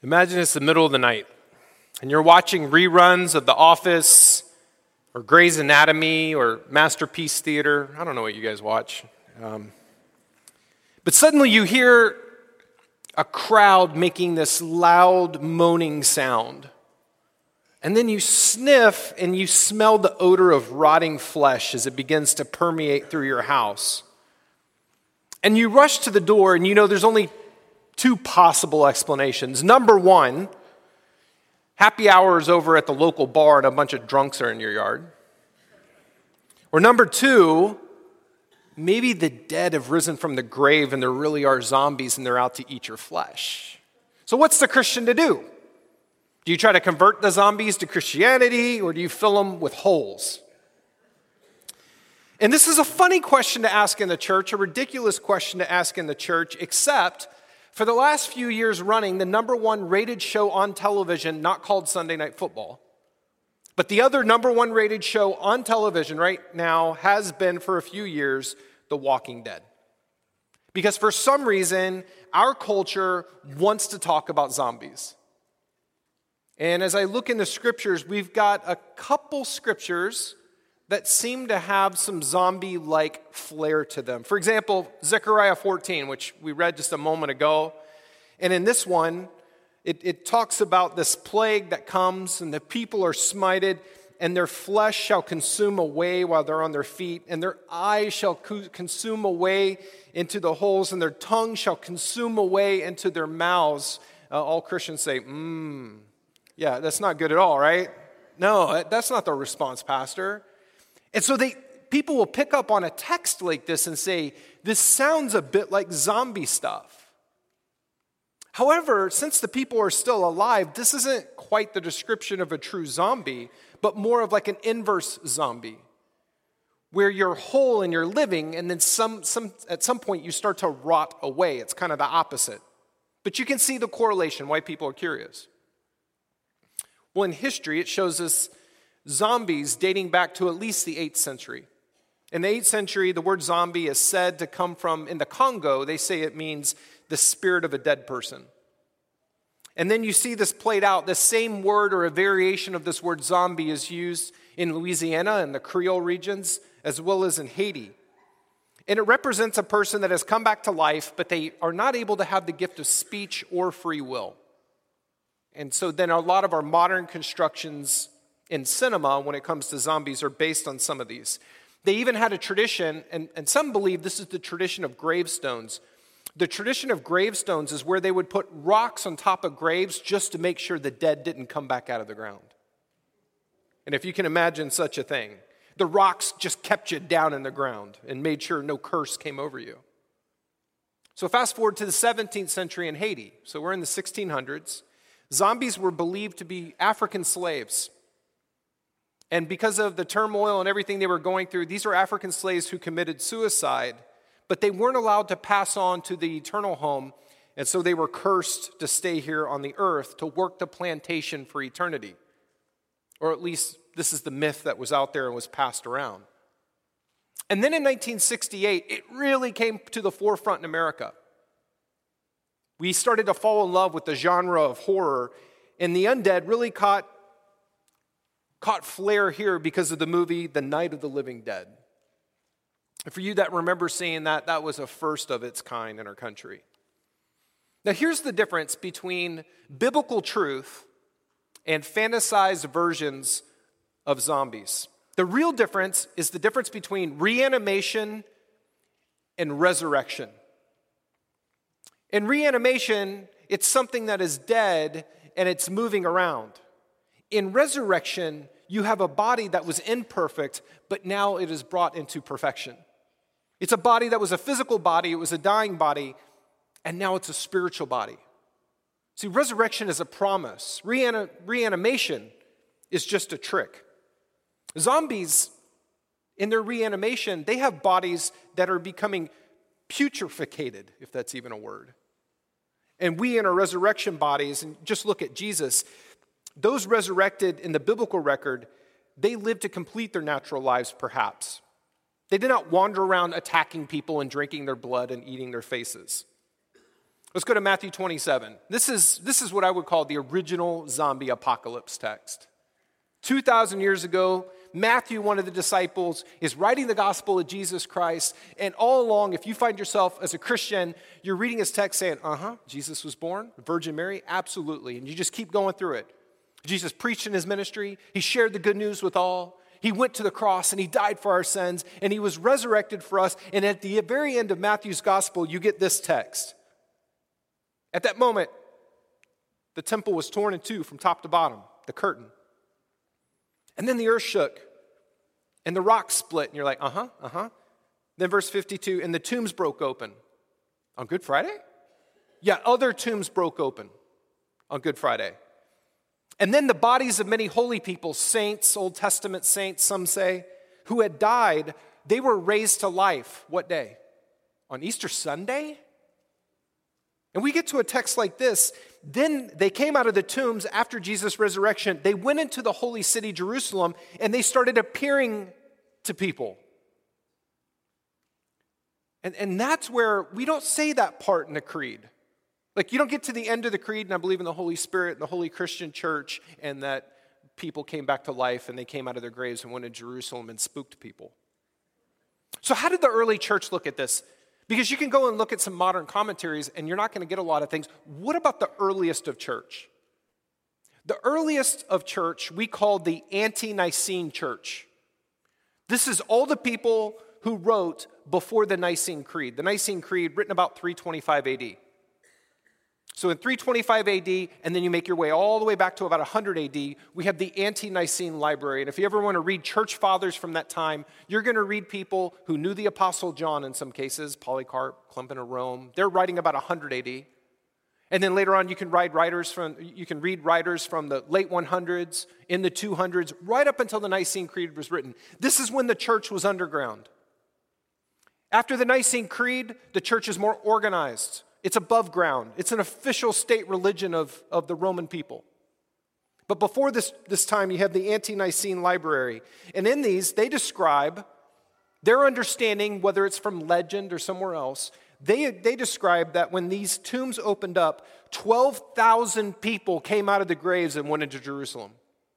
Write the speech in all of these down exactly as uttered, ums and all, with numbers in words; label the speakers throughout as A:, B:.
A: Imagine it's the middle of the night, and you're watching reruns of The Office, or Grey's Anatomy, or Masterpiece Theater. I don't know what you guys watch. Um, but suddenly you hear a crowd making this loud moaning sound. And then you sniff and you smell the odor of rotting flesh as it begins to permeate through your house. And you rush to the door, and you know there's only two possible explanations. Number one, happy hour is over at the local bar and a bunch of drunks are in your yard. Or number two, maybe the dead have risen from the grave and there really are zombies and they're out to eat your flesh. So what's the Christian to do? Do you try to convert the zombies to Christianity, or do you fill them with holes? And this is a funny question to ask in the church, a ridiculous question to ask in the church, except for the last few years running, the number one rated show on television, not called Sunday Night Football, but the other number one rated show on television right now has been for a few years, The Walking Dead. Because for some reason, our culture wants to talk about zombies. And as I look in the scriptures, we've got a couple scriptures that seem to have some zombie-like flair to them. For example, Zechariah fourteen, which we read just a moment ago. And in this one, it, it talks about this plague that comes, and the people are smited, and their flesh shall consume away while they're on their feet, and their eyes shall co- consume away into the holes, and their tongue shall consume away into their mouths. Uh, all Christians say, mmm. Yeah, that's not good at all, right? No, that's not the response, Pastor. And so they people will pick up on a text like this and say, this sounds a bit like zombie stuff. However, since the people are still alive, this isn't quite the description of a true zombie, but more of like an inverse zombie, where you're whole and you're living, and then some, some at some point you start to rot away. It's kind of the opposite. But you can see the correlation, why people are curious. Well, in history, it shows us zombies dating back to at least the eighth century. In the eighth century, the word zombie is said to come from, in the Congo, they say it means the spirit of a dead person. And then you see this played out. The same word or a variation of this word zombie is used in Louisiana and the Creole regions, as well as in Haiti. And it represents a person that has come back to life, but they are not able to have the gift of speech or free will. And so then a lot of our modern constructions in cinema, when it comes to zombies, are based on some of these. They even had a tradition, and, and some believe this is the tradition of gravestones. The tradition of gravestones is where they would put rocks on top of graves just to make sure the dead didn't come back out of the ground. And if you can imagine such a thing, the rocks just kept you down in the ground and made sure no curse came over you. So fast forward to the seventeenth century in Haiti. So we're in the sixteen hundreds. Zombies were believed to be African slaves. And because of the turmoil and everything they were going through, these were African slaves who committed suicide, but they weren't allowed to pass on to the eternal home, and so they were cursed to stay here on the earth to work the plantation for eternity. Or at least this is the myth that was out there and was passed around. And then in nineteen sixty-eight, it really came to the forefront in America. We started to fall in love with the genre of horror, and the undead really caught, caught flair here because of the movie The Night of the Living Dead. And for you that remember seeing that, that was a first of its kind in our country. Now here's the difference between biblical truth and fantasized versions of zombies. The real difference is the difference between reanimation and resurrection. In reanimation, it's something that is dead and it's moving around. In resurrection, you have a body that was imperfect, but now it is brought into perfection. It's a body that was a physical body, it was a dying body, and now it's a spiritual body. See, resurrection is a promise. Reanim- reanimation is just a trick. Zombies, in their reanimation, they have bodies that are becoming putreficated, if that's even a word. And we in our resurrection bodies, and just look at Jesus, those resurrected in the biblical record, they lived to complete their natural lives perhaps. They did not wander around attacking people and drinking their blood and eating their faces. Let's go to Matthew twenty-seven. This is, this is what I would call the original zombie apocalypse text. two thousand years ago, Matthew, one of the disciples, is writing the gospel of Jesus Christ. And all along, if you find yourself as a Christian, you're reading his text saying, uh-huh, Jesus was born, Virgin Mary, absolutely. And you just keep going through it. Jesus preached in his ministry. He shared the good news with all. He went to the cross and he died for our sins. And he was resurrected for us. And at the very end of Matthew's gospel, you get this text. At that moment, the temple was torn in two from top to bottom, the curtain. And then the earth shook, and the rocks split, and you're like, uh-huh, uh-huh. Then verse fifty-two, and the tombs broke open. On Good Friday? Yeah, other tombs broke open on Good Friday. And then the bodies of many holy people, saints, Old Testament saints, some say, who had died, they were raised to life. What day? On Easter Sunday? And we get to a text like this. Then they came out of the tombs after Jesus' resurrection. They went into the holy city, Jerusalem, and they started appearing to people. And, and that's where we don't say that part in the creed. Like, you don't get to the end of the creed, and I believe in the Holy Spirit and the Holy Christian Church, and that people came back to life and they came out of their graves and went to Jerusalem and spooked people. So how did the early church look at this? Because you can go and look at some modern commentaries and you're not going to get a lot of things. What about the earliest of church? The earliest of church we call the Ante-Nicene church. This is all the people who wrote before the Nicene Creed. The Nicene Creed written about three twenty-five A D. So in three twenty-five A D, and then you make your way all the way back to about one hundred A D, we have the Ante-Nicene Library. And if you ever want to read church fathers from that time, you're going to read people who knew the Apostle John in some cases, Polycarp, Clement of Rome. They're writing about one hundred A D. And then later on, you can read writers from you can read writers from the late hundreds, in the two hundreds, right up until the Nicene Creed was written. This is when the church was underground. After the Nicene Creed, the church is more organized. It's above ground. It's an official state religion of, of the Roman people. But before this, this time, you have the Ante-Nicene Library. And in these, they describe their understanding, whether it's from legend or somewhere else, they, they describe that when these tombs opened up, twelve thousand people came out of the graves and went into Jerusalem.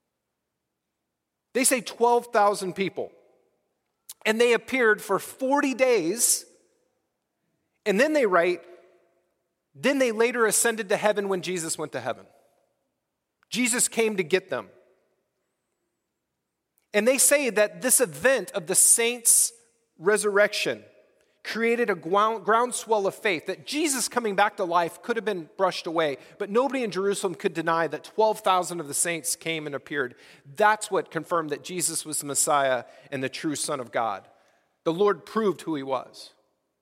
A: They say twelve thousand people. And they appeared for forty days. And then they write, then they later ascended to heaven when Jesus went to heaven. Jesus came to get them. And they say that this event of the saints' resurrection created a groundswell of faith, that Jesus coming back to life could have been brushed away, but nobody in Jerusalem could deny that twelve thousand of the saints came and appeared. That's what confirmed that Jesus was the Messiah and the true Son of God. The Lord proved who he was.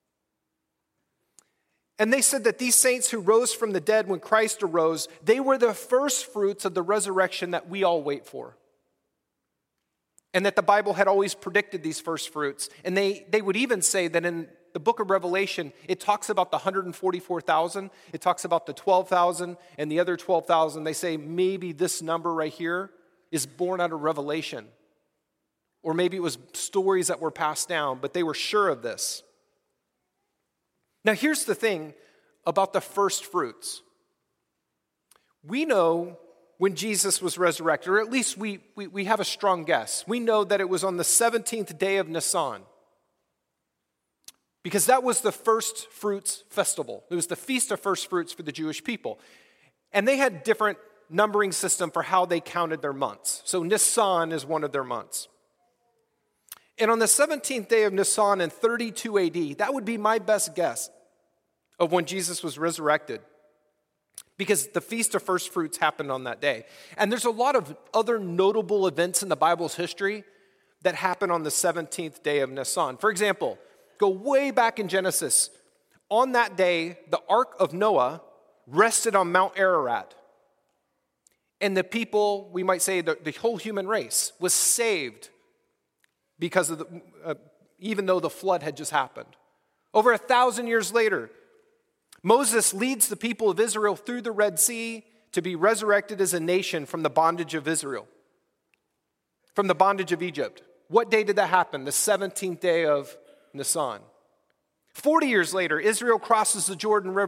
A: And they said that these saints who rose from the dead when Christ arose, they were the first fruits of the resurrection that we all wait for. And that the Bible had always predicted these first fruits. And they, they would even say that in the book of Revelation, it talks about the one hundred forty-four thousand. It talks about the twelve thousand and the other twelve thousand. They say maybe this number right here is born out of Revelation. Or maybe it was stories that were passed down, but they were sure of this. Now, here's the thing about the first fruits. We know when Jesus was resurrected, or at least we, we, we have a strong guess. We know that it was on the seventeenth day of Nisan, because that was the first fruits festival. It was the feast of first fruits for the Jewish people. And they had different numbering system for how they counted their months. So Nisan is one of their months. And on the seventeenth day of Nisan in thirty-two A D, that would be my best guess of when Jesus was resurrected, because the Feast of First Fruits happened on that day. And there's a lot of other notable events in the Bible's history that happen on the seventeenth day of Nisan. For example, go way back in Genesis. On that day, the Ark of Noah rested on Mount Ararat. And the people, we might say the, the whole human race, was saved because of the, uh, even though the flood had just happened. Over a thousand years later, Moses leads the people of Israel through the Red Sea to be resurrected as a nation from the bondage of Israel, from the bondage of Egypt. What day did that happen? The seventeenth day of Nisan. Forty years later, Israel crosses the Jordan River.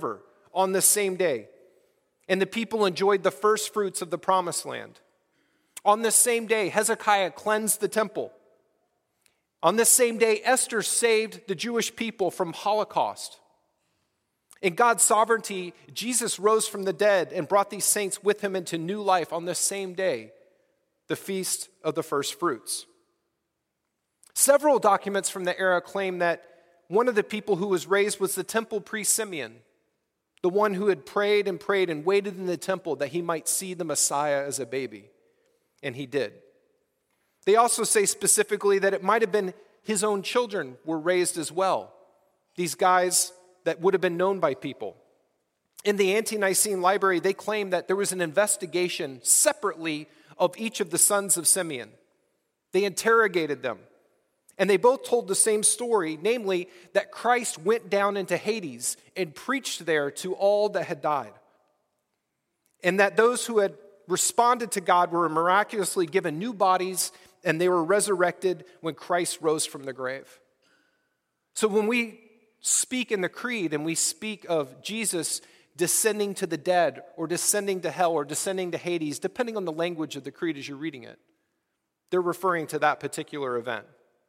A: on this same day, and the people enjoyed the first fruits of the promised land. On this same day, Hezekiah cleansed the temple. On this same day, Esther saved the Jewish people from Holocaust. In God's sovereignty, Jesus rose from the dead and brought these saints with him into new life on this same day, the Feast of the First Fruits. Several documents from the era claim that one of the people who was raised was the temple priest Simeon, the one who had prayed and prayed and waited in the temple that he might see the Messiah as a baby. And he did. They also say specifically that it might have been his own children were raised as well. These guys that would have been known by people. In the Ante-Nicene library, they claim that there was an investigation separately of each of the sons of Simeon. They interrogated them. And they both told the same story, namely that Christ went down into Hades and preached there to all that had died. And that those who had responded to God were miraculously given new bodies and they were resurrected when Christ rose from the grave. So when we speak in the creed and we speak of Jesus descending to the dead or descending to hell or descending to Hades, depending on the language of the creed as you're reading it, they're referring to that particular event.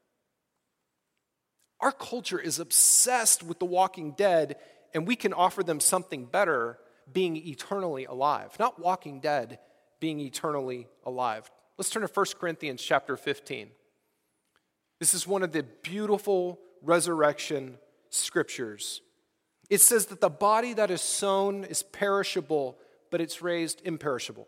A: Our culture is obsessed with the walking dead, and we can offer them something better, being eternally alive. Not walking dead, being eternally alive. Let's turn to First Corinthians chapter fifteen. This is one of the beautiful resurrection scriptures. It says that the body that is sown is perishable, but it's raised imperishable.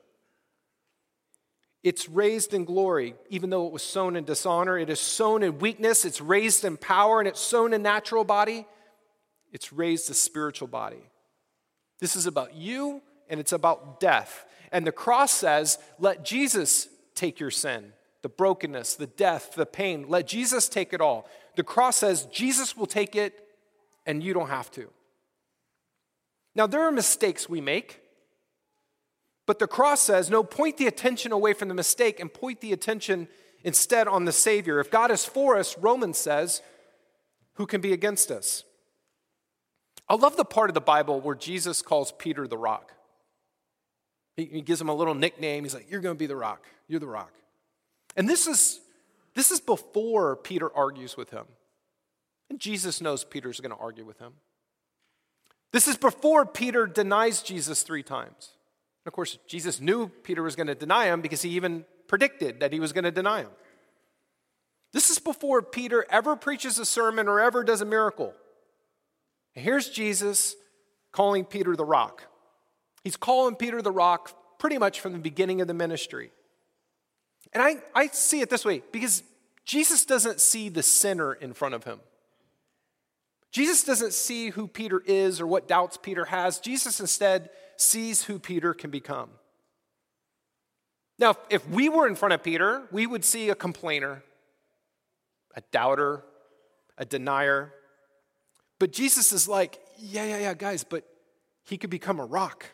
A: It's raised in glory, even though it was sown in dishonor. It is sown in weakness. It's raised in power, and it's sown in natural body. It's raised a spiritual body. This is about you, and it's about death. And the cross says, let Jesus take your sin, the brokenness, the death, the pain. Let Jesus take it all. The cross says Jesus will take it, and you don't have to. Now, there are mistakes we make. But the cross says, no, point the attention away from the mistake and point the attention instead on the Savior. If God is for us, Romans says, who can be against us? I love the part of the Bible where Jesus calls Peter the rock. He, he gives him a little nickname. He's like, you're going to be the rock. You're the rock. And this is, this is before Peter argues with him. And Jesus knows Peter's going to argue with him. This is before Peter denies Jesus three times. And of course, Jesus knew Peter was going to deny him because he even predicted that he was going to deny him. This is before Peter ever preaches a sermon or ever does a miracle. And here's Jesus calling Peter the rock. He's calling Peter the rock pretty much from the beginning of the ministry. And I, I see it this way, because Jesus doesn't see the sinner in front of him. Jesus doesn't see who Peter is or what doubts Peter has. Jesus instead sees who Peter can become. Now, if we were in front of Peter, we would see a complainer, a doubter, a denier. But Jesus is like, yeah, yeah, yeah, guys, but he could become a rock.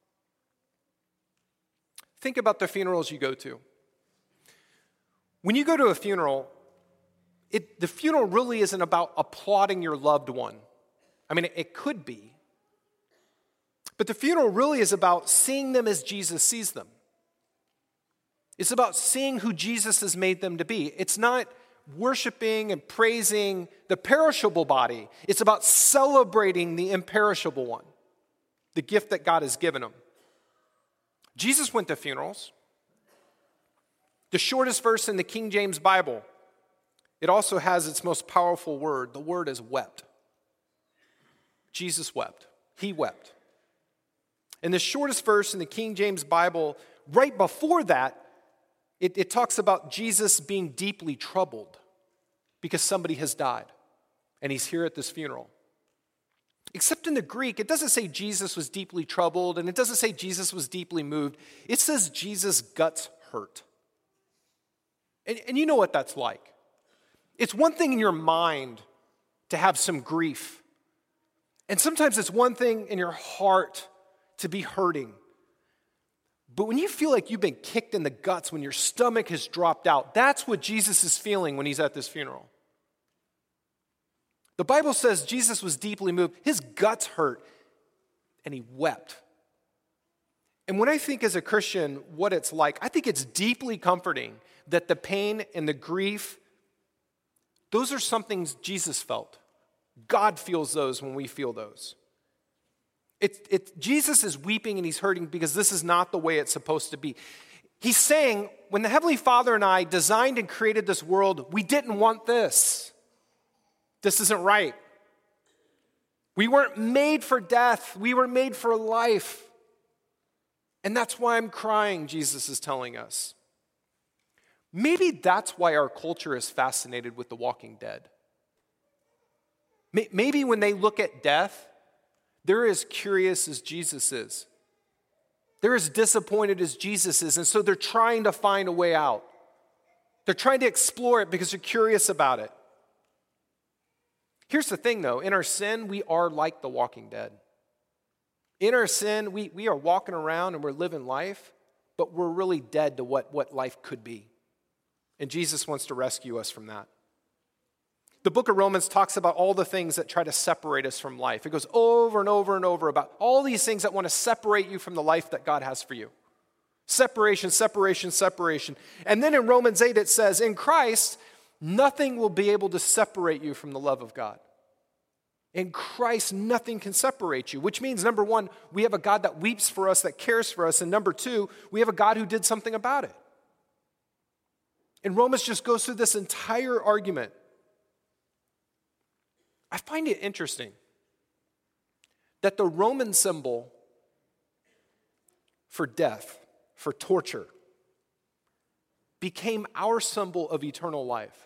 A: Think about the funerals you go to. When you go to a funeral, it, the funeral really isn't about applauding your loved one. I mean, it, it could be. But the funeral really is about seeing them as Jesus sees them. It's about seeing who Jesus has made them to be. It's not worshiping and praising the perishable body. It's about celebrating the imperishable one, the gift that God has given him. Jesus went to funerals. The shortest verse in the King James Bible, it also has its most powerful word. The word is wept. Jesus wept. He wept. And the shortest verse in the King James Bible, right before that, it, it talks about Jesus being deeply troubled because somebody has died and he's here at this funeral. Except in the Greek, it doesn't say Jesus was deeply troubled and it doesn't say Jesus was deeply moved. It says Jesus' guts hurt. And, and you know what that's like. It's one thing in your mind to have some grief. And sometimes it's one thing in your heart to be hurting. But when you feel like you've been kicked in the guts, when your stomach has dropped out, that's what Jesus is feeling when he's at this funeral. The Bible says Jesus was deeply moved. His guts hurt. and he wept. And when I think as a Christian what it's like, I think it's deeply comforting that the pain and the grief, those are some things Jesus felt. God feels those when we feel those. It, it, Jesus is weeping and he's hurting because this is not the way it's supposed to be. He's saying, when the Heavenly Father and I designed and created this world, we didn't want this. This isn't right. We weren't made for death. We were made for life. And that's why I'm crying, Jesus is telling us. Maybe that's why our culture is fascinated with the walking dead. Maybe when they look at death, they're as curious as Jesus is. They're as disappointed as Jesus is, and so they're trying to find a way out. They're trying to explore it because they're curious about it. Here's the thing, though. In our sin, we are like the walking dead. In our sin, we, we are walking around and we're living life, but we're really dead to what, what life could be. And Jesus wants to rescue us from that. The book of Romans talks about all the things that try to separate us from life. It goes over and over and over about all these things that want to separate you from the life that God has for you. Separation, separation, separation. And then in Romans eight it says, in Christ, nothing will be able to separate you from the love of God. In Christ, nothing can separate you, which means, number one, we have a God that weeps for us, that cares for us, and number two, we have a God who did something about it. And Romans just goes through this entire argument. I find it interesting that the Roman symbol for death, for torture, became our symbol of eternal life.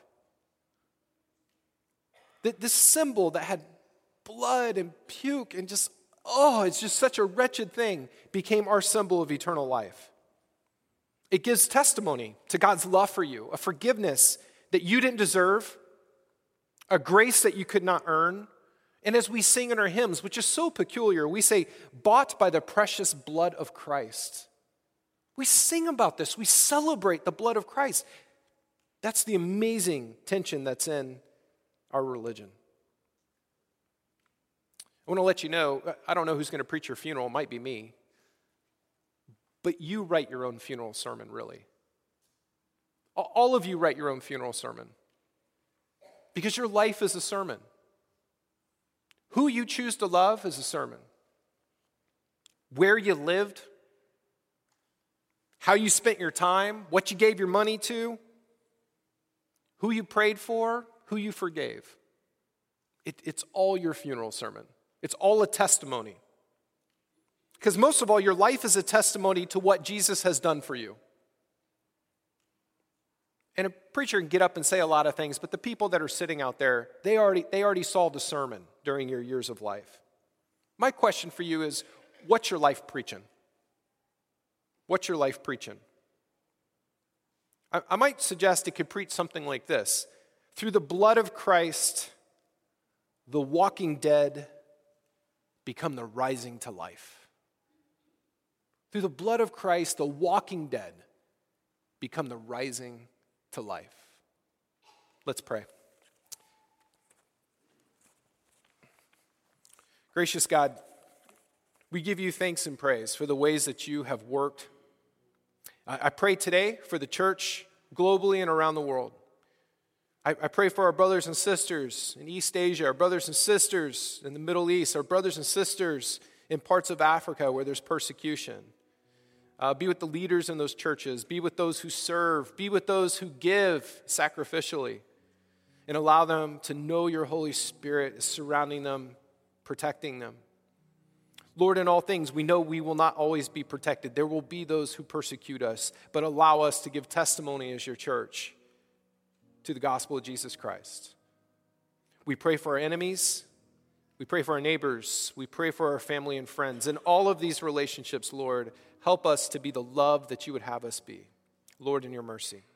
A: That this symbol that had blood and puke and just, oh, it's just such a wretched thing, became our symbol of eternal life. It gives testimony to God's love for you, a forgiveness that you didn't deserve, a grace that you could not earn. And as we sing in our hymns, which is so peculiar, we say, bought by the precious blood of Christ. We sing about this. We celebrate the blood of Christ. That's the amazing tension that's in our religion. I want to let you know, I don't know who's going to preach your funeral. It might be me. But you write your own funeral sermon, really. All of you write your own funeral sermon. Because your life is a sermon. Who you choose to love is a sermon. Where you lived, how you spent your time, what you gave your money to, who you prayed for, who you forgave. It, it's all your funeral sermon. It's all a testimony. Because most of all, your life is a testimony to what Jesus has done for you. And a preacher can get up and say a lot of things, but the people that are sitting out there, they already, they already saw the sermon during your years of life. My question for you is, what's your life preaching? What's your life preaching? I, I might suggest it could preach something like this. Through the blood of Christ, the walking dead become the rising to life. Through the blood of Christ, the walking dead become the rising to life. Let's pray. Gracious God, we give you thanks and praise for the ways that you have worked. I pray today for the church globally and around the world. I pray for our brothers and sisters in East Asia, our brothers and sisters in the Middle East, our brothers and sisters in parts of Africa where there's persecution. Uh, be with the leaders in those churches. Be with those who serve. Be with those who give sacrificially. And allow them to know your Holy Spirit is surrounding them, protecting them. Lord, in all things, we know we will not always be protected. There will be those who persecute us, but allow us to give testimony as your church to the gospel of Jesus Christ. We pray for our enemies. We pray for our neighbors. We pray for our family and friends. In all of these relationships, Lord, help us to be the love that you would have us be. Lord, in your mercy.